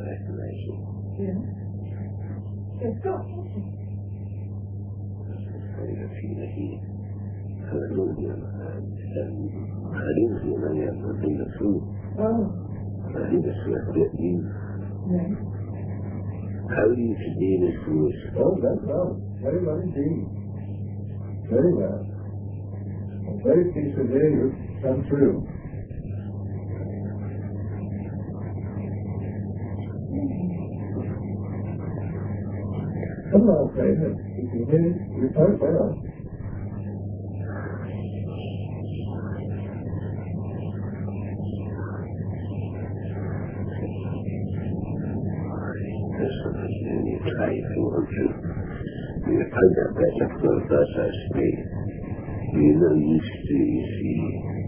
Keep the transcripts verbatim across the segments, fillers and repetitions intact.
recognize it. Yeah. It's got something. I feel that he hallelujah and I didn't feel any of the thing of food. Oh. I think it's like that you. Yeah. How do you today this food? Oh, that's well. Very well indeed. Very well. I'm very pleased to hear you come through. Come on, Fraser. You can hear you quite well. And you try if you want to. You find out better for the first I speak. You know used to, you see.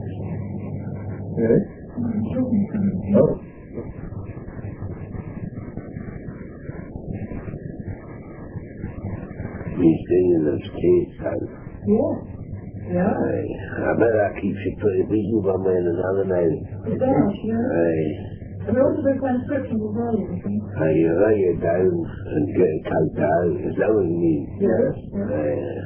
Yes? Oh. He's doing those kids, huh? Yeah. Yeah. Aye. I bet that keeps you pretty busy one way and another now. It does, yeah. Aye. And also the transcription as well, you think. Aye, you write it down and get it typed out. Is that what you mean? Yes. Aye.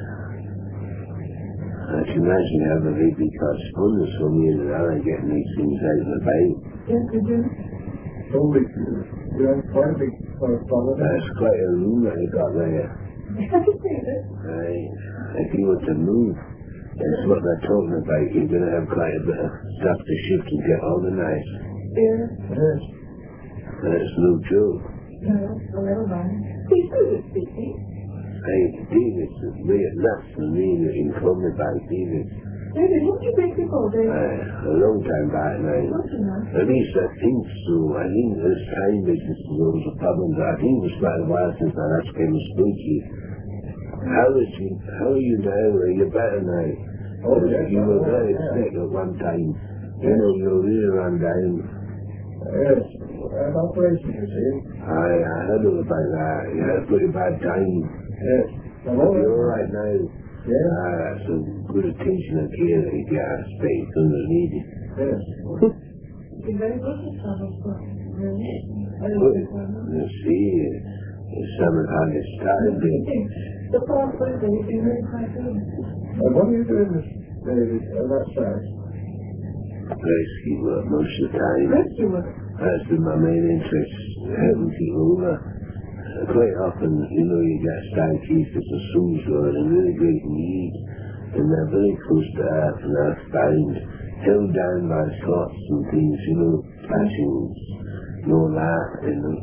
I can imagine you have a very big correspondence from me and I getting these things out of the bank. Yes, we do. Oh, we you have quite a big correspondence. That's quite a room that you got there. I can see it. Aye. If you were to move, that's what they're talking about. You're going to have quite a bit of stuff to shift and get organised. Yeah. Yes. That's no joke. No, well, never mind. He's good at speaking. Hey, David, way it nuts for me that you can call me by David. David, what do you think before, David? Uh, a long time back now. What do you know? At least I think so. I think this time business is always a problem, but I think it was quite a while since I last came to speak to you. How is you, how are you now? Are you better now? Oh, yes. You were very yes. sick at one time. You know, you were really run down. Yes. An operation, you see. I, I heard all about that. You had a pretty bad time. Yes. I'm all You're all right. right now. Yes. Ah, that's some good attention and care that you get out of space underneath it. Yes. You're very good at travel, but really. I don't Well, think so. you see, uh, some of how it started being. The past Wednesday, you've been really quite good. And what are you doing, Miss David, on that side? Rescue work most of the time. Rescue work. That's been my main interest, helping people over. Uh, quite often, you know, you get scientists at the schools who are in really great need, and they're very close to earth, and they're found held down by thoughts and things, you know, passions, no that, you know.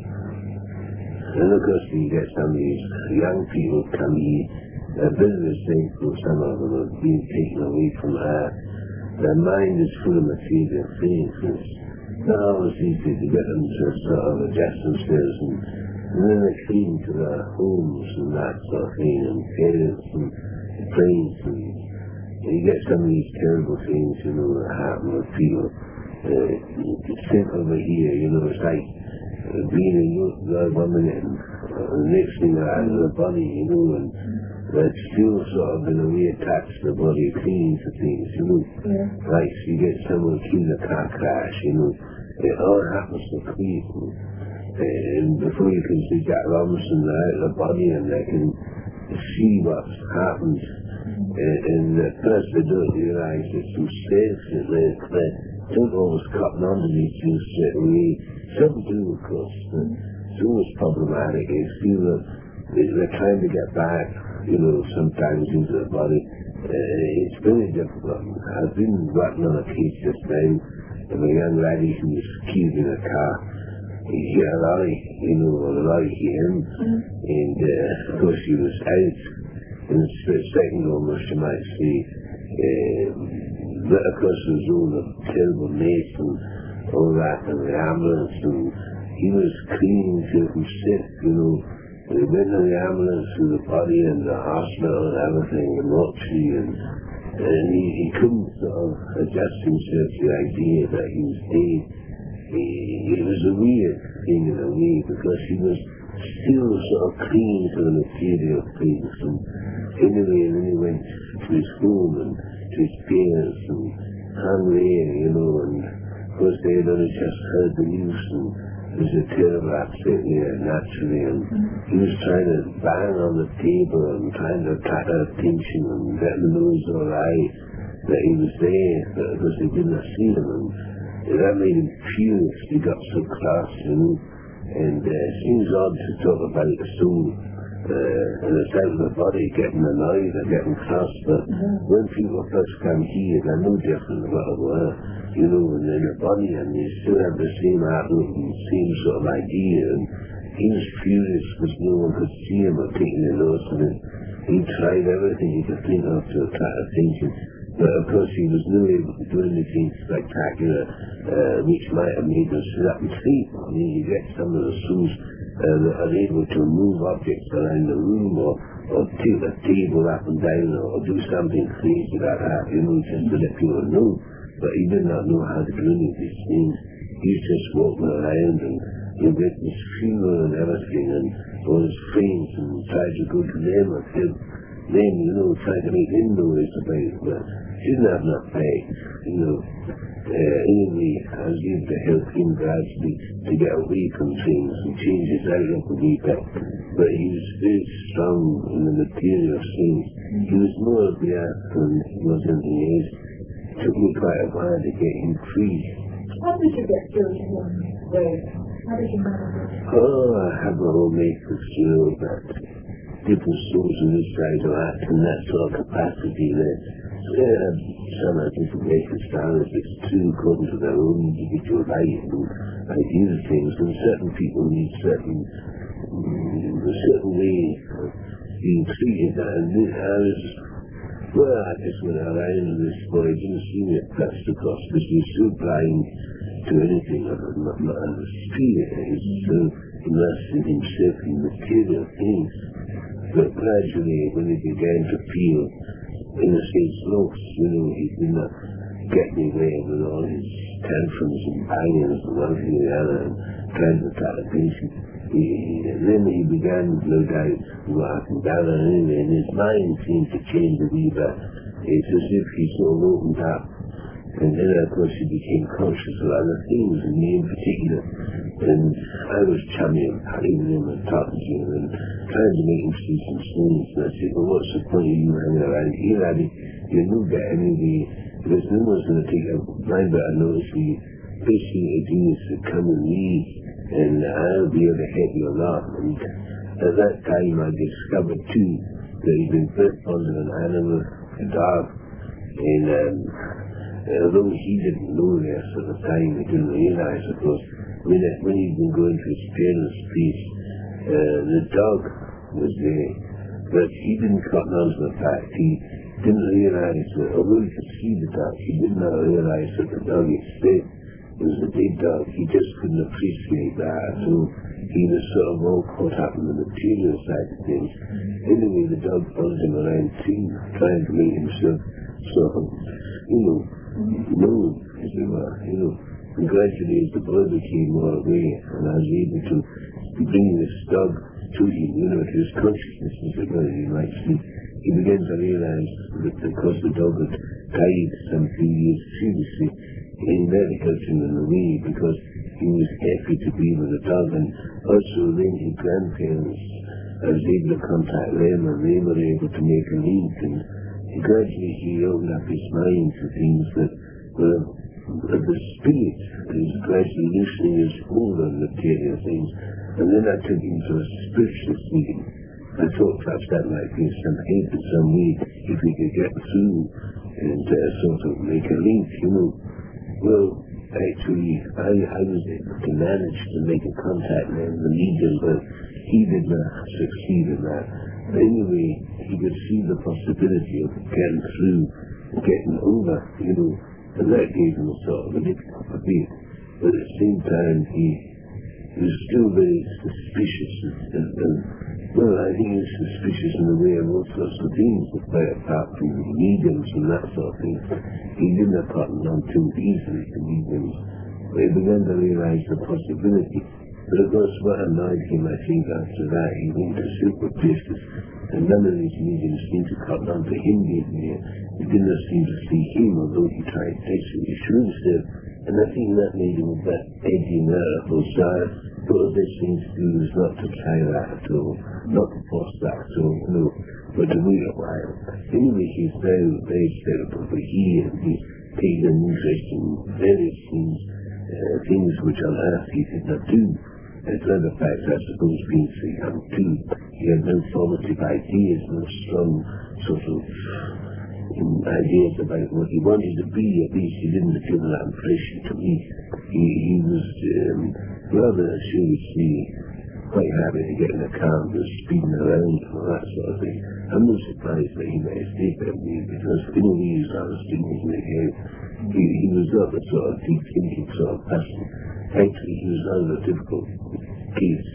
And of course, you get some of these young people come here, they're a bit of a thankful, some of them have been taken away from earth. Their mind is full of material things. It's not always easy to get them to sort of adjust themselves, and, and then they cling to their homes and that sort of thing, and parents and friends, and you get some of these terrible things, you know, that happen with people. Uh, sent over here, you know, it's like uh, being a youth girl one minute, and uh, the next thing they're out of the body, you know, and they're still sort of in a way attached to the body, clinging to things, you know. Yeah. Like you get someone killed in a car crash, you know, it all happens so quick. And before you can see Jack Robinson, they're out of the body and they can see what's happened. And, and at first they don't realise it's so safe that they, they don't always cotton on to these things straight away. Some do, of course, but it's always problematic. They feel that they're trying to get back, you know, sometimes into the body. Uh, it's very difficult. I've been working on a case just now of a young lady who was killed in a car. He hit a lorry, you know, or the lorry hit him, Mm. and uh, of course he was out in a split second almost, you might say. Uh, but of course there was all the terrible mess and all that, and the ambulance, and he was clinging to himself, you know. We went in the ambulance to the body and the hospital and everything, and mortuary, and, and he, he couldn't sort of adjust himself to the idea that he was dead. He, it was a weird thing in a way, because he was still sort of clinging to the material things, and anyway, and then he went to his home and to his parents and hung there, you know, and of course they had only just heard the news, and was a terrible upset there, naturally, and he was trying to bang on the table and trying to attract our attention and let them know it was all right, that he was there, because they didn't see him, and that made him furious. He got so cross, you know, and uh, it seems odd to talk about the soul, uh, and it's out of the body getting annoyed or getting cross, but when people first come here, they're no different than what they were, you know, and in the body, and they still have the same outlook and same sort of idea, and he was furious because no one could see him or taking a notice of him. He tried everything he could think of to attract attention, but of course he was not able to do anything spectacular, uh, which might have made us sit up and sleep. I mean, you get some of the souls uh, that are able to move objects around the room, or, or tilt a table up and down, or do something crazy like that, you know, just to let people know. But he did not know how to do any of these things. He was just walking around and he went to his funeral and everything, and all his friends, and tried to go to them and help them, you know, trying to make them noise about it, but he didn't have enough faith, you know. Uh, anyway, I was able to help him gradually to get away from things and change his outlook a wee bit. But he was very strong in the material sense. He was more of the earth than he was in the air. It took me quite a while to get him free. How did you get through to him there? How did you manage it? Oh, I have my own make of skill that different souls on this side of act and that sort of capacity that yeah, some are different makers down if it's too according to their own individual life and ideas of things, and certain people need certain um, a certain way of being treated, and I was well, I just went around in this boy, I didn't see me at first across because he was so blind to anything other than the spirit. He was so immersed in himself in material things. But gradually, when he began to feel in a sense lost, you know, he did not get anywhere with all his tantrums and bangings and one thing or the other and trying to attract attention. He, and then he began, no doubt, what I can gather anyway, and his mind seemed to change a wee bit. It's as if he sort of opened up. And then, of course, he became conscious of other things, and me in particular. And I was chummy and patting him and talking to him and trying to make him see some things. And I said, well, what's the point of you hanging around here, Abby? You're no get anyway. There's no one's going to take a mind better notice of you. Best thing to do is to come with me, and I'll be able to help you a lot. And at that time, I discovered, too, that he'd been very fond of an animal, a dog. And, um, although he didn't know this at the time, he didn't realize, of course, when, it, when he'd been going to his parents' place, uh, the dog was there, but he didn't cotton on to the fact. He didn't realize that, although he could see the dog, he did not realize that the dog itself was a dead dog. He just couldn't appreciate that, so he was sort of all caught up in the material side of things. Anyway, the dog followed him around too, trying to make himself sort of, you know, known, as it were, you know. And gradually, as the boy became more aware, and I was able to bring this dog to him, you know, to his consciousness, as it were, you might see, he began to realize that because the dog had died some few years previously, he really helped him in a way, because he was happy to be with the dog, and also then his grandparents, I was able to contact them, and they were able to make a link, and gradually he opened up his mind to things that were uh, the spirit is gradually loosening his hold on material things. And then I took him to a spiritual meeting. I thought perhaps that might be some help in some way if we could get through and uh, sort of make a link, you know. Well, actually, I, I was able to manage to make a contact with the leader, but he did not succeed in that. Anyway, he could see the possibility of getting through, getting over, you know, and that gave him a sort of a little of a bit. But at the same time, he, he was still very suspicious, and, and, and well, I think he was suspicious in the way of all sorts of things, quite apart from mediums and that sort of thing. He didn't cotton on too easily to mediums, but he began to realize the possibility. But of course, what annoyed him, I think, after that, he went to super places, and none of these mediums seemed to cotton on to him being there. He didn't seem to see him, although he tried desperately to show himself, and I think that made him a bit edgy and irritable. So But the best thing to do is not to try that at all, not to force that at all, no, but to wait a while. Anyway, he's now very terrible, but he and he's taken an interest in various things, uh, things which on earth he did not do. As a matter of fact, I suppose being so young too, he had no formative ideas, no strong sort of um, ideas about what he wanted to be. At least he didn't give that impression to me. He, he was um, rather, shall we say, quite happy to get in a car and go speeding around and all that sort of thing. I'm not surprised that he made a mistake at me, because in a way he was rather sticking in the head. He, he was not the sort of deep thinking sort of person. Actually, he was rather a difficult case.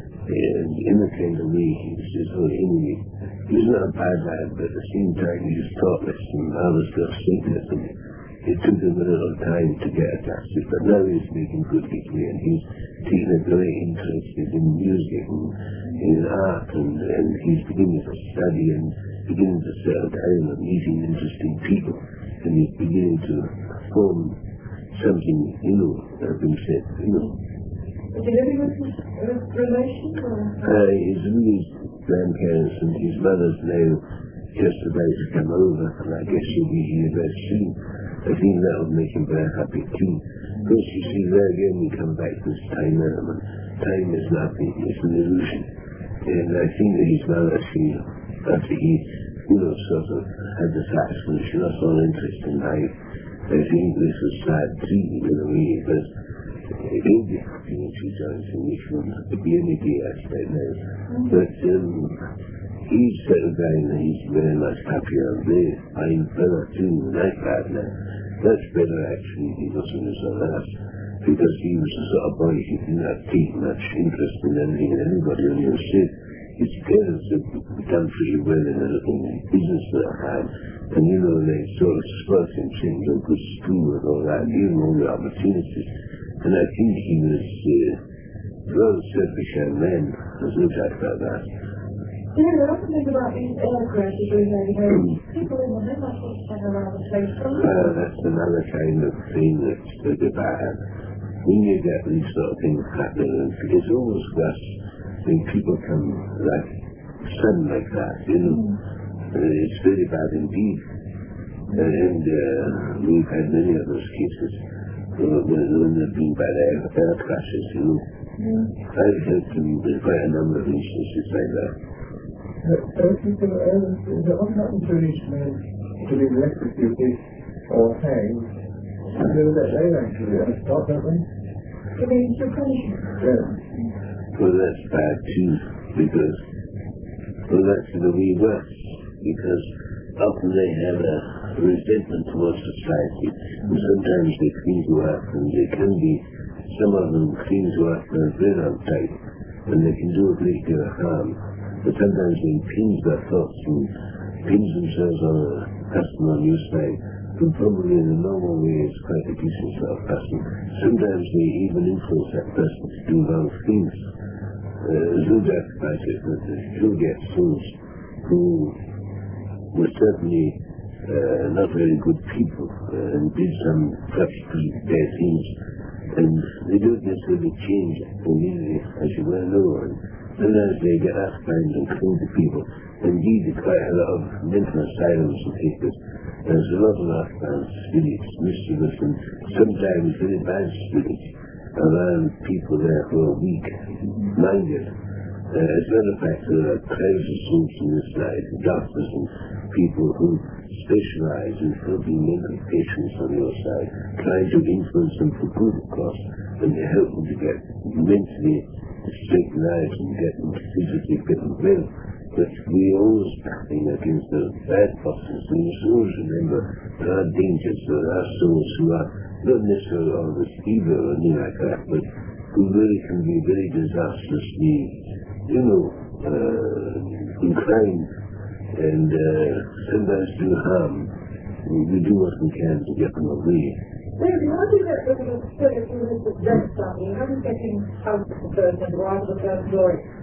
And in the kind of way, he was just sort of anyway. He was not a bad lad, but at the same time he was thoughtless and rather self-centered, and it took him a little time to get attached to it. But now he's making good headway, and he's taking a great interest in music and in art, and, and he's beginning to study and beginning to settle down and meeting interesting people, and he's beginning to form something, you know, as been said, you know. Is he living with his uh, relations? Or? Uh, his really grandparents and his mother's now just about to come over, and I guess she'll be here very soon. I think that'll make him very happy too. Of course, you see, there again we come back to this time element. Time is nothing, it's an illusion. And I think that his mother, she, after he, you know, sort of had the satisfaction, she lost all interest in life. I think this was sad too, in a way, because he'll be happy when she joins in this one. It'll be any day, I said now. But um, he's settled down and he's very much happier and there. I'm better too, and I'm glad now. That's better actually, he wasn't as a lad, because he was the sort of boy who did not take much interest in anything and anybody on your said. His parents had done pretty well in a little business that I had, and you know, they sort of spoke him, saying, go to school and all that, gave him all the opportunities. And I think he was uh, rather selfish young man. There's no doubt about that. You know, I think about these air crashes we had here. People in the middle of this hang around the place. Well, that's another kind of thing that's pretty bad. When you get these sort of things happening, it's almost worse when people come like sudden like that, you know. Mm. Uh, it's very bad indeed. And uh, we've had many of those cases uh, when, when there have been bad air, air crashes, you know. Mm. I've heard from there's quite a number of instances like that. Uh, people, uh, what happened to these men to be electrocuted or hanged? I know that they actually are stopped, don't they? You mean to punishment? Yeah. Well, that's bad too, because, well, that's the way it works, because often they have a resentment towards society, and sometimes they cling to earth, and they can be, some of them cling to earth and are very uptight, and they can do a great deal of harm. But sometimes they impinge their thoughts and impinge themselves on a person on your side, who probably in a normal way is quite a decent sort of person. Sometimes they even influence that person to do wrong things. Uh, there's no doubt about it that they still get souls who were certainly uh, not very good people uh, and did some practically bad things. And they don't necessarily change immediately, as you well know. And sometimes they get aspirant and cling to people. Indeed, there's quite a lot of mental asylums and papers. There's a lot of aspirant spirits, mischievous, and sometimes very bad spirits around people there who are weak-minded. Uh, as a matter of fact, there are crowds of souls on this side, doctors and people who specialize in helping mental patients on your side, trying to influence them for good, of course, and to help them to get mentally straight lives and get them physically fit and well. But we are always battling against the bad forces, and you should always remember there are dangers, there are souls who are not necessarily always evil or anything like that, but who really can be very disastrously, you know, uh, inclined and uh, sometimes do harm. We, we do what we can to get them away. David, how do you get rid of the spirit who is the death something? How do you get him out of the person or out of the first glory?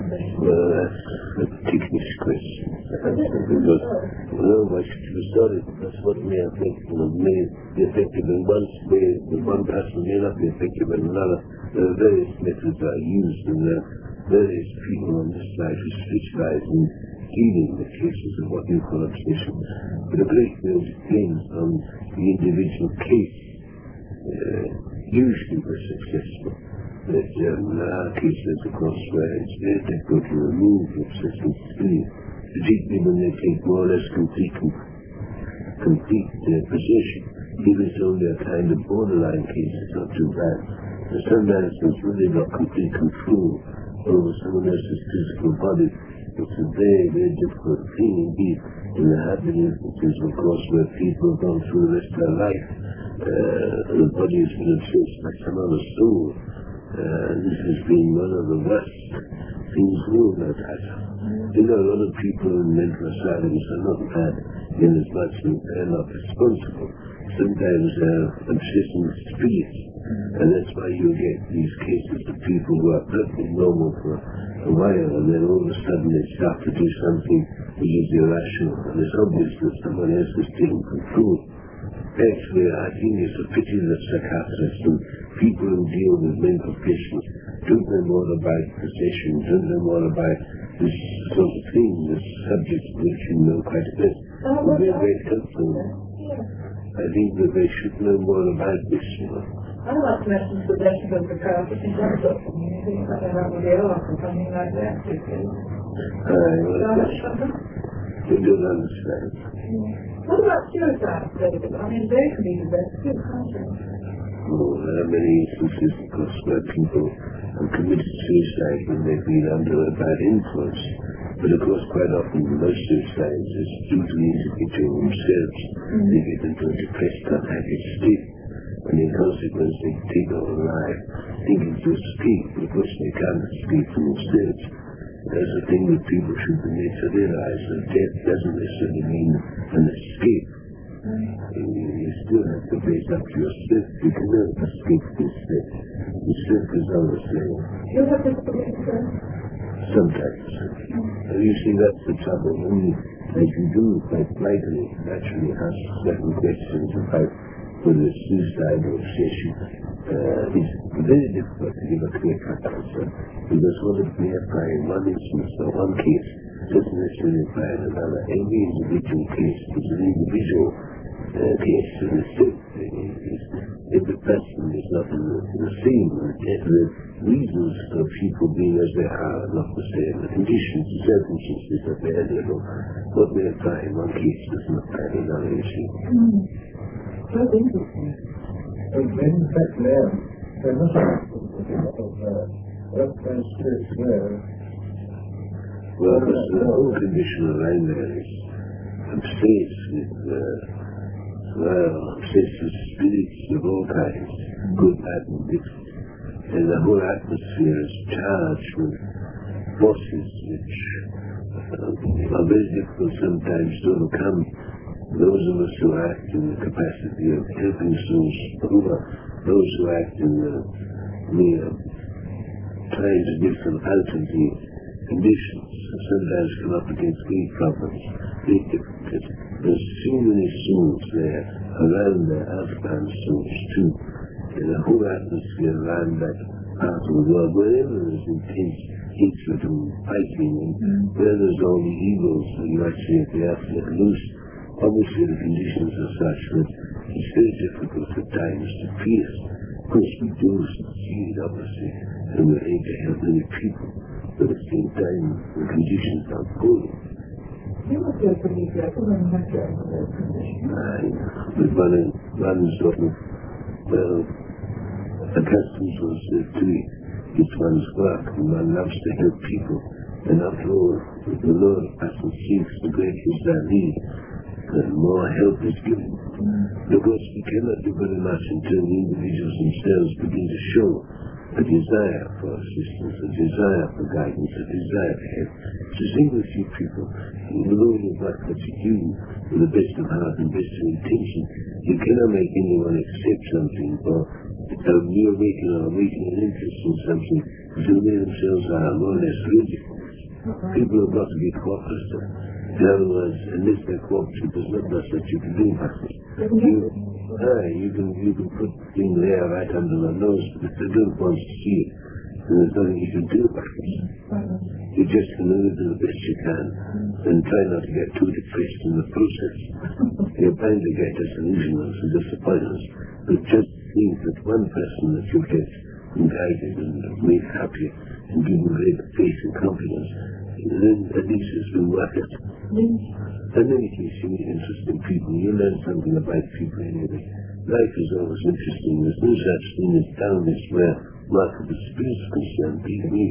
Well, that's a technical question. Because, well, why should you restore it? That's what may affect, you know, may be effective in one way, but one person may not be effective in another. There are various methods are used, and there are various people on this side who specialize in dealing with cases of what you call obsession. But a great deal depends on the individual case. Uh, usually we're successful. But um, there are cases, of course, where it's very difficult to remove obsessive spirit, particularly when they take more or less complete, complete uh, possession. If it's only a kind of borderline case, it's not too bad. But sometimes there's really not complete control over someone else's physical body. It's a very, very difficult thing indeed. And there have been instances, of course, where people have gone through the rest of their life. Uh, the body has been obsessed by some other soul. Uh, this has been one of the worst things known about that. You know, a lot of people in mental asylums are not bad in as much as they're not responsible. Sometimes they're obsessing spirits, and that's why you get these cases of people who are perfectly normal for a while, and then all of a sudden they start to do something which is irrational, and it's obvious that someone else is taking control. Actually, I think it's a pity that psychiatrists and people who deal with mental patients don't know more about possession, don't know more about this sort of thing, this subject which you know quite a bit. Oh, Would be well, very helpful. yeah. I think that they should know more about this, you know. I'd like to mention possession of the crowd, but in terms of community, like they have with the ark or something like that, because... I well, don't understand. What about suicide, David? I mean, they can be the best too, can't they? Oh, there are many instances, of course, where people have committed suicide when they've been under a bad influence. But of course, quite often, most suicides is due to the individual themselves. Mm-hmm. They get into a depressed, unhappy state, and in consequence, they take their own life, thinking to escape, but of course, they can't escape from themselves. There's a thing that people should be made to realize that death doesn't necessarily mean an escape. Mm-hmm. You still have to face up to yourself. You can never escape this death. Yourself is always there. You have to escape, sir? Sometimes. And you see, that's the trouble. Only as you do quite rightly, naturally ask certain questions about whether it's suicide or obsession. Uh, it's very difficult to give a clear-cut answer, because what it may apply in one instance or one case doesn't necessarily apply in another. Every individual case is an individual uh, case in itself. Every person is not the, the same. The reasons for people being as they are are not the same. The conditions, the circumstances are variable. What may apply in one case doesn't apply in another issue. Mm. That's interesting. And in fact now, there must be a lot of uh, well-placed spirits there. Well, the whole condition around there is obsessed with, uh, well, obsessed with spirits of all kinds, good, bad, and different. And the whole atmosphere is charged with forces which uh, are very difficult sometimes to overcome. Those of us who act in the capacity of helping souls over, those who act in the mere trying to get them out of the conditions, sometimes come up against great problems, great difficulties. There's so many souls there, around there, outbound souls too. And the whole atmosphere around that part of the world, wherever there's intense hatred and fighting, and where there's all the evils that you actually have the earth let loose, obviously the conditions are such that it's very difficult at times to pierce. Of course we do succeed, obviously, and we're able to help many people, but at the same time the conditions are poor. You must feel pretty careful when you have to have those conditions. But one, one sort of, well, accustomed oneself to it. It's one's work, and one loves to help people. And after all, if the Lord person seeks, the greater is their need, and more help is given. Mm. Of course, we cannot do very much until the individuals themselves begin to show a desire for assistance, a desire for guidance, a desire for help. To sing with you people, with all the work that you do, with the best of heart and best of intention, you cannot make anyone accept something, or a mere awakening or awakening an interest in something, until they themselves are more or less ready. People have got to be cooperative. In other words, unless they're cooperative, there's not much that you can do about it. You, ah, you can you can put things there right under their nose, but if they don't want to see it, then there's nothing you can do about it. You just can only do the best you can, and try not to get too depressed in the process. You're bound to get disillusionments and disappointments, but just think that one person that you get guided and made happy and given great faith and confidence, then at least it's been worth it. And then you can see interesting people. You learn something about people anyway. Life is always interesting. There's no such thing as downness where marketable speed is concerned, believe me.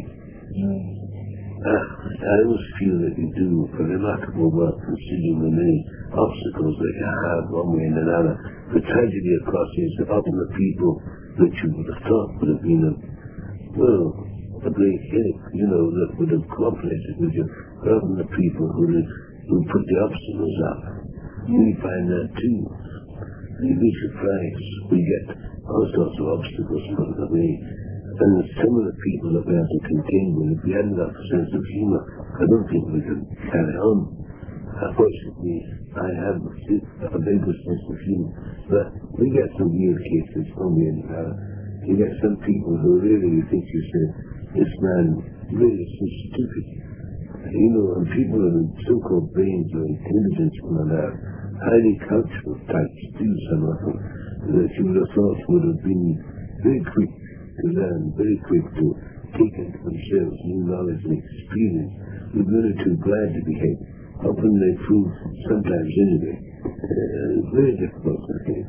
Ah, I always feel that you do a remarkable work considering the many obstacles that you have one way and another. The tragedy, of course, is that often the people that you would have thought would have been a, well, a great help, you know, that would have cooperated with you, rather than the people who would, who put the obstacles up. We find that too. You'd be surprised. We get all sorts of obstacles put in the way. And some of the people that we have to contend with, if we hadn't got a sense of humour, I don't think we could carry on. Unfortunately, I have a very good sense of humour. But we get some weird cases from the end. You get some people who really think you say, this man really is so stupid. You know, and people with so-called brains or intelligence and that, highly cultural types do some of them, that you would have thought would have been very quick to learn, very quick to take into themselves new knowledge and experience. We're very too glad to behave. Often they prove, sometimes anyway, uh, very difficult to behave.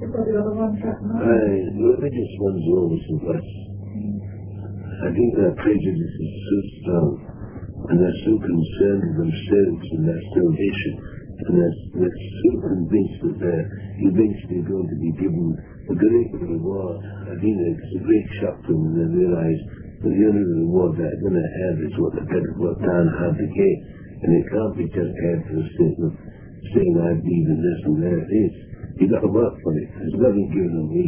I, religious ones are always the worst. I think their prejudice is so strong, and they're so concerned with themselves and their salvation, and they're, they're so convinced that they're eventually going to be given a great reward. I think it's a great shock to them when they realize that the only reward they're going to have is what they better work down hard to get. And it can't be just had for a statement saying I believe in this and there it is. You've got to work for it. There's nothing given away.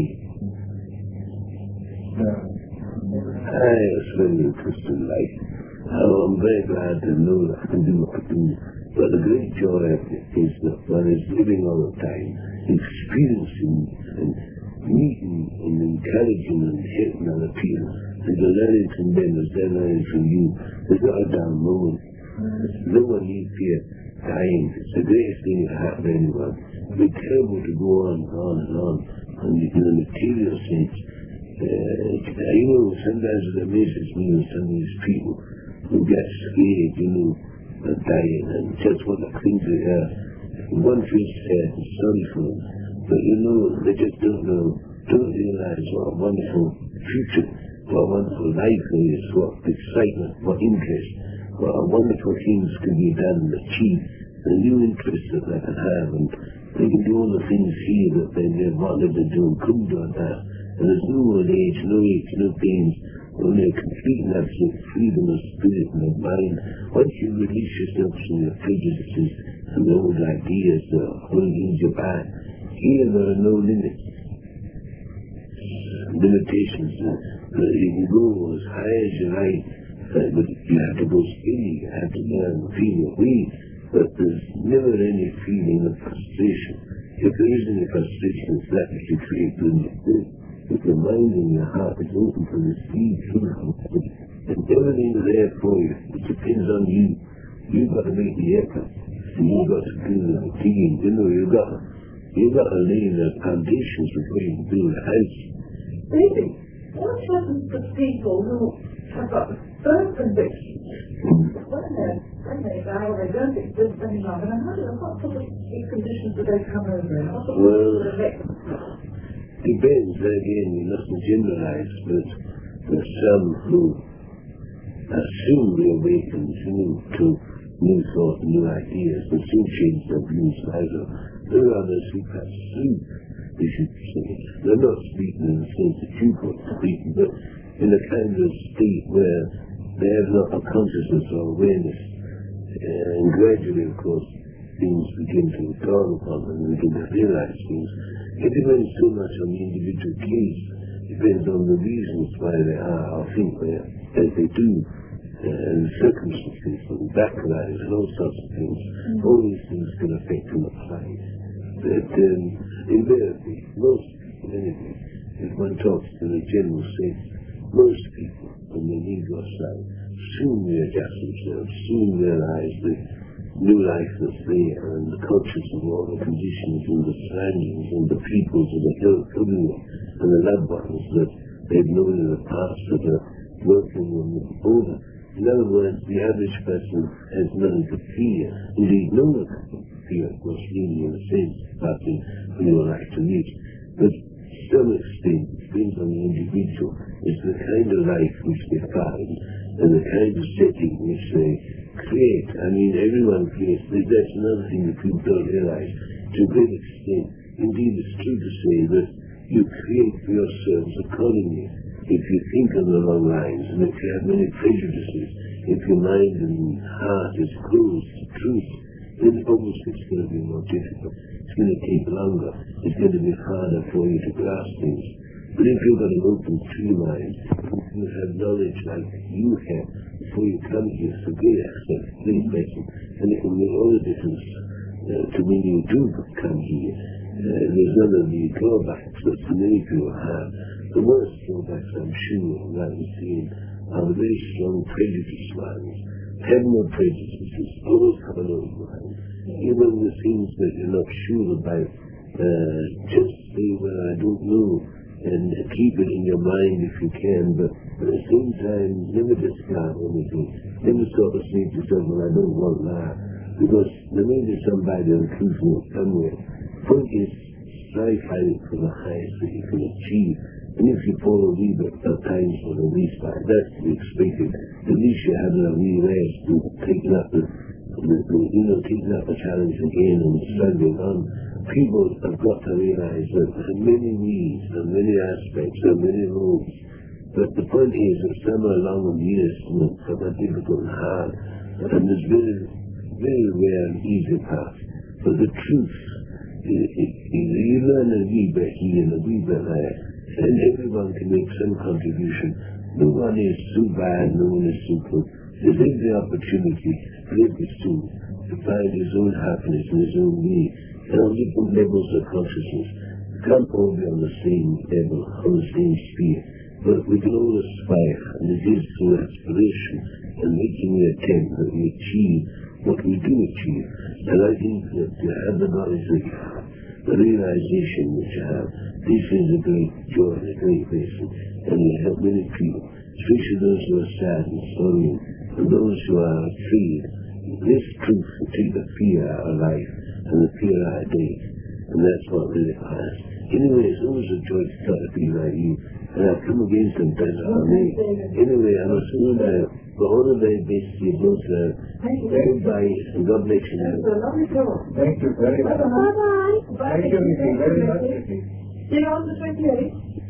Aye, it's very interesting life. Oh, I'm very glad to know that I can do what I do. But the great joy of it is that one is living all the time, experiencing and meeting and encouraging and helping other people, and to learning from them as they're learning from you. There's not a damn moment. No one needs fear dying. It's the greatest thing that happen to anyone. It'd be terrible to go on and on and on, and in the material sense. Uh, you know, sometimes it amazes me with some of these people who get scared, you know, of dying, and just what the things they are. One feels sad and sorry for them, but you know, they just don't know, don't realize what a wonderful future, what a wonderful life there is, what excitement, what interest, what wonderful things can be done and achieved, the new interests that they can have, and they can do all the things here that they never wanted to do and couldn't do that. And there's no old age, no age, no pains, only a complete and absolute freedom of spirit and of mind. Once you release yourself from your prejudices and the old ideas that are holding you back, here there are no limits. Limitations. Uh, you can go as high as you like, uh, but you have to go steady, you have to learn to feel your way. But there's never any feeling of frustration. If there is any frustration, it's that which you create when you do. If your mind and your heart is open to receive truth and everything is there for you, it depends on you. You've got to make the effort, and you've got to do the digging. You know, you've got to, you've got to lay the foundations before you can build a house. Maybe. What happens to people who have got firm convictions? When they're, when they die or they don't exist any longer, and how do what sort of conditions do they come over in? What sort of Well, effect? Depends, again, you mustn't generalize, but there's some who are soon reawakened, you know, to new thought and new ideas, and soon change their views either. There are others who have sleep, you should say. They're not sleeping in the sense that you put sleeping, but in a kind of state where they have not a consciousness or awareness. Uh, and gradually, of course, things begin to dawn upon them and begin to realize things. It depends so much on the individual case. It depends on the reasons why they are or think they are, as they do. and circumstances and backgrounds and all sorts of things. Mm-hmm. All these things can affect and apply. But um, invariably, most people, anyway, if one talks in a general sense, most people, when they leave your side, soon readjust themselves, soon realize the new life that's there and the cultures and all the conditions and the surroundings and the peoples and the health everywhere and the loved ones that they've known in the past that are working on them over. In other words, the average person has nothing to fear. Indeed, no one can fear, of course, really in a sense, passing from your life to next. But to some extent, it depends on the individual. It's the kind of life which they find and the kind of setting which they create. I mean, everyone creates. That's another thing that people don't realize. To a great extent, indeed, it's true to say that you create for yourselves accordingly. If you think on the wrong lines, and if you have many prejudices, if your mind and heart is closed to truth, then obviously it's going to be more difficult. It's going to take longer. It's going to be harder for you to grasp things. But if you've got an open, free mind, you have knowledge like you have before you come here, it's a great access, great lesson, and it will make all the difference uh, to when you do come here. Uh, there's none of the drawbacks that many people have. The worst drawbacks, I'm sure, that I'm seeing, are the very strong prejudice ones. Have no prejudices, always have an open mind. Even the things that you're not sure about, uh, just say, well, I don't know, and keep it in your mind if you can, but at the same time, never discard anything. Never sort of say to yourself, well, I don't want that, because there may be somebody on truth somewhere. Point is, strive high for the highest that you can achieve. And if you fall a wee bit at times for the least part, that's to be expected. At least you have a wee rest and taking up the, the, the, you know, taking up the challenge again and struggling on. People have got to realize that there are many needs and many aspects and many roads. But the point is that some are long and years and some are difficult and hard. And there's very, very rare and easy path. But the truth, it, it, it, you learn a wee bit here and a wee bit there. And everyone can make some contribution. No one is too bad, no one is too good. There's every opportunity for every soul to find his own happiness in his own way, and on different levels of consciousness. We can't all be on the same level, on the same sphere, but we can all aspire, and it is through aspiration and making the attempt that we achieve what we do achieve. And I think that to have the knowledge that you have, the realization that you have, this is a great joy, a great blessing, and you help many people, especially those who are sad and sorrowing, and those who are afraid. This truth will take the fear out of life and the fear out of death, and that's what really matters. Anyway, it's always a joy to talk to people like you, and I'll come again sometimes for me. Anyway, I'm assuming that for all the very best to you both now. Goodbye, and God bless you now. Thank you very much. Bye-bye. Thank you, Mickey, very much, Mickey. See you on the twenty-eighth.